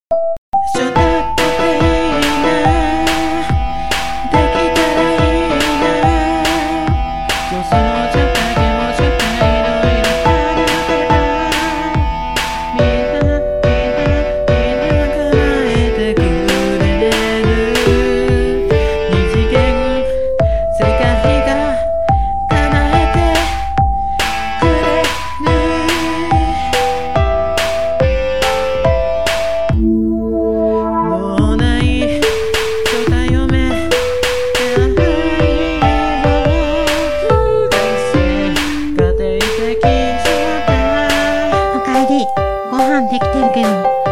育てていいな、できたらいいな、上手のちょっと気持ちがいろいろ叶ってた、みんな叶えてくれる二次元世界が叶えてくれる。脳内巨大嫁愛を大成家庭的状態。 おかえり。ご飯できてるけど。